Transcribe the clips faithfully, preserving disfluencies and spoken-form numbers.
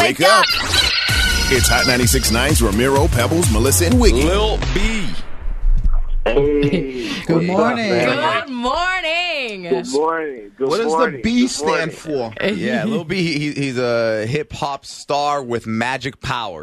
Wake up. It's Hot ninety-six point nine's Ramiro, Pebbles, Melissa, and Wiggy. Lil B. Hey, Good morning. Good morning. Good morning. Good What does morning. the B Good stand morning. for? Yeah, Lil B, he, he's a hip-hop star with magic powers.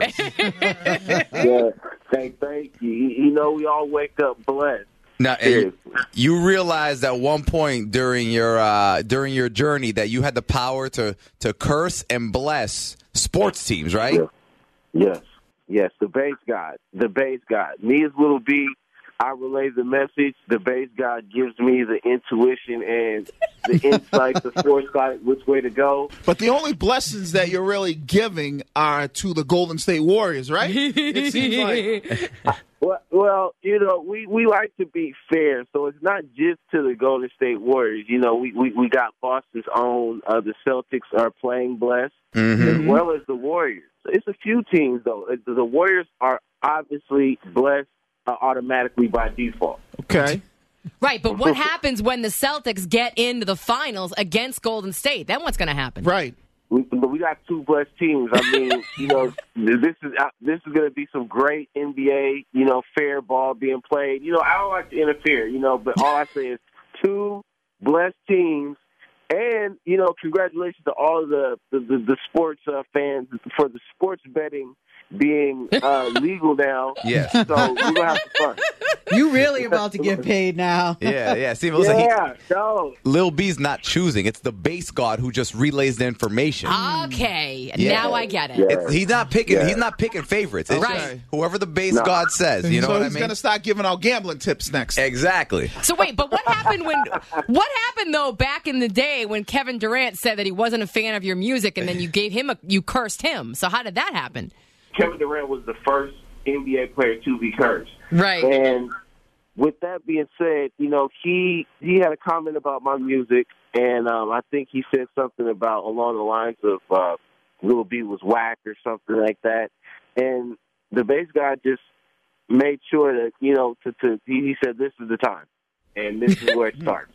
Yeah, thank, thank you. You you know, we all wake up blessed. Now, and you, you realized at one point during your uh, during your journey that you had the power to, to curse and bless sports teams, right? Yeah. Yes, yes. The bass god. The bass god. Me as Little B, I relay the message. The bass god gives me the intuition and the insight, the foresight, which way to go. But the only blessings that you're really giving are to the Golden State Warriors, right? It seems like. Well, well, you know, we, we like to be fair, so it's not just to the Golden State Warriors. You know, we, we, we got Boston's own. Uh, the Celtics are playing blessed, Mm-hmm. as well as the Warriors. It's a few teams, though. The Warriors are obviously blessed uh, automatically by default. Okay. Right, but what happens when the Celtics get into the finals against Golden State? Then what's going to happen? Right. We, but we got two blessed teams. I mean, you know, this is uh, this is going to be some great N B A, you know, fair ball being played. You know, I don't like to interfere, you know, but all I say is two blessed teams. And, you know, congratulations to all of the, the, the, the sports uh, fans for the sports betting being uh, legal now. Yes. So we're going to have some fun. You really about to get paid now. Yeah, yeah. See, listen, Yeah, no. he, Lil B's not choosing. It's the base god who just relays the information. Okay, Yeah. now I get it. Yeah. It's, he's not picking. Yeah. He's not picking favorites. It's Right. just whoever the base No. god says. You know so what I he's mean? going to start giving out gambling tips next. Exactly. So wait, but what happened when? What happened though back in the day when Kevin Durant said that he wasn't a fan of your music, and then you gave him a, you cursed him? So how did that happen? Kevin Durant was the first N B A player to be cursed. Right. And with that being said, you know, he he had a comment about my music, and um, I think he said something about along the lines of uh, Lil B was whack or something like that. And the bass guy just made sure that, you know, to, to he, he said, this is the time, and this is where it starts.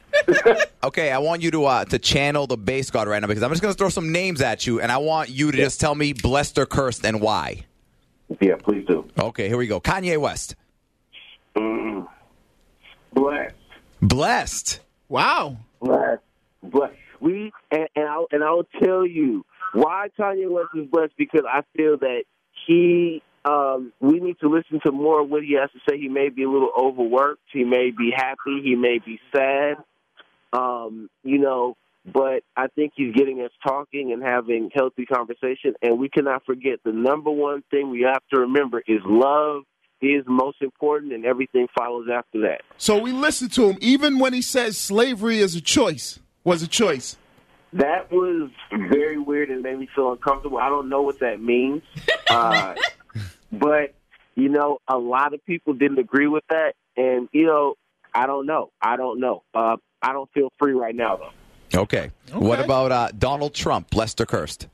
Okay, I want you to uh, to channel the base god right now because I'm just going to throw some names at you, and I want you to just tell me blessed or cursed and why. Yeah, please do. Okay, here we go. Kanye West. Mm. Blessed. Blessed. Wow. Blessed. Blessed. We and, and I and I will tell you why Kanye West is blessed, because I feel that he um, we need to listen to more of what he has to say. He may be a little overworked. He may be happy. He may be sad. Um, you know, but I think he's getting us talking and having healthy conversation. And we cannot forget the number one thing we have to remember is love is most important, and everything follows after that. So we listened to him even when he says slavery is a choice, was a choice. That was very weird and made me feel uncomfortable. I don't know what that means. Uh, but, you know, a lot of people didn't agree with that. And, you know, I don't know. I don't know. Uh, I don't feel free right now, though. Okay. Okay. What about uh, Donald Trump, blessed or cursed?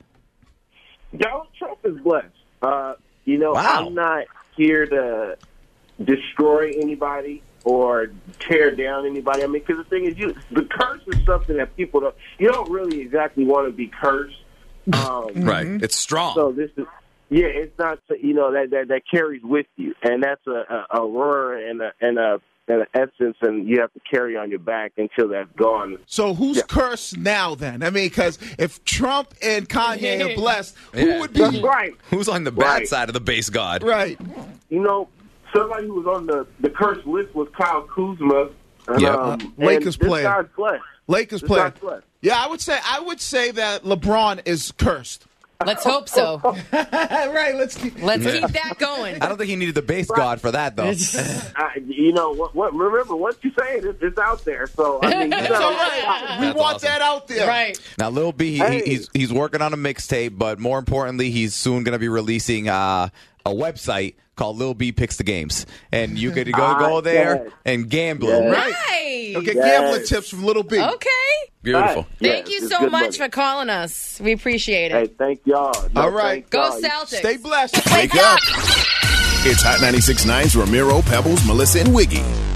Donald Trump is blessed. Uh, you know, Wow. I'm not here to destroy anybody or tear down anybody. I mean, because the thing is, you the curse is something that people don't, you don't really exactly want to be cursed. Um, Right. It's strong. So this is, yeah, it's not, you know, that that, that carries with you, and that's a, a, a roar and a and a and an essence, and you have to carry on your back until that's gone. So who's Yeah. cursed now then? I mean, because if Trump and Kanye are blessed, who Yeah. would That's be right. Who's on the bad Right. side of the base god? right? You know, somebody who was on the the cursed list was Kyle Kuzma. Yeah. Um, and Lakers this player. guy's blessed. Lakers This player. guy's blessed. Yeah, I would say I would say that LeBron is cursed. Let's hope so. Right, let's keep Let's keep that going. I don't think he needed the base god for that, though. I, you know what, what? Remember, once you say it, it's, it's out there. So I mean, you It's know, all right. We That's want awesome. that out there. Right. Now, Lil B, he, Hey. he's he's working on a mixtape, but more importantly, he's soon going to be releasing uh, a website called Lil B Picks the Games, and you could go Ah, go there yes. and gamble. Yes. Right. Right. Okay, Yes. gambling tips from Little B. Okay. Beautiful. Yeah, Thank you it's so good much money. for calling us. We appreciate Hey, it. thank y'all. No, All right. thank Go y'all. Celtics. Stay blessed. Wake up. It's Hot ninety-six point nine's Ramiro, Pebbles, Melissa, and Wiggy.